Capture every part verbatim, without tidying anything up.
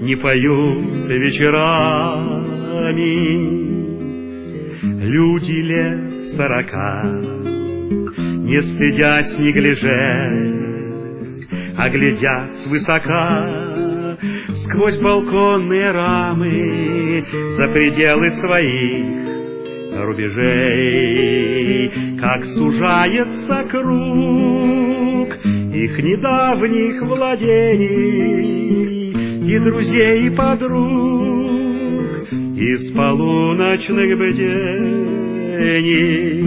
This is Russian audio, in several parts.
не поют вечерами. Люди лет сорока, не стыдясь неглиже, а глядят свысока сквозь балконные рамы за пределы своих рубежей, как сужается круг их недавних владений и друзей, и подруг из полуночных бдений.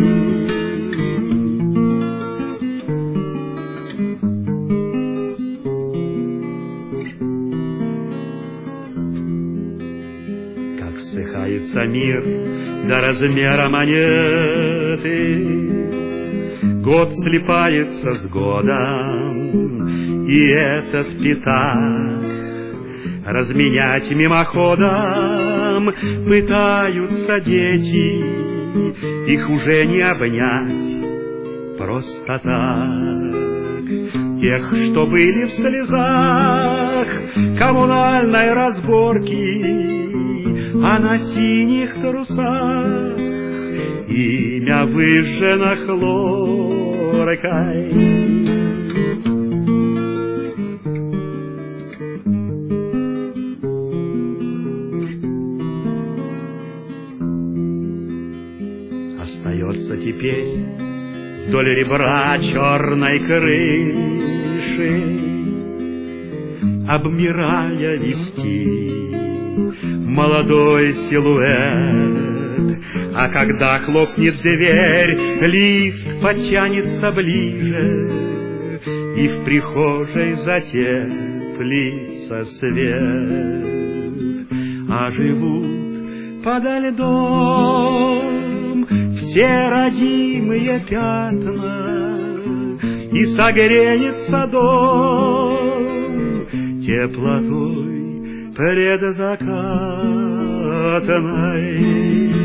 Как ссыхается мир до размера монеты, год слипается с годом, и этот пятак разменять мимоходом пытаются дети, их уже не обнять просто так. Тех, что были в слезах коммунальной разборки, а на синих трусах имя выжжено хлоркой. Остается теперь вдоль ребра черной крыши, обмирая, вести молодой силуэт. А когда хлопнет дверь, лифт потянется ближе, и в прихожей затеплится свет. А живут подо льдом все родимые пятна, и согреется дом теплотой предзакатной.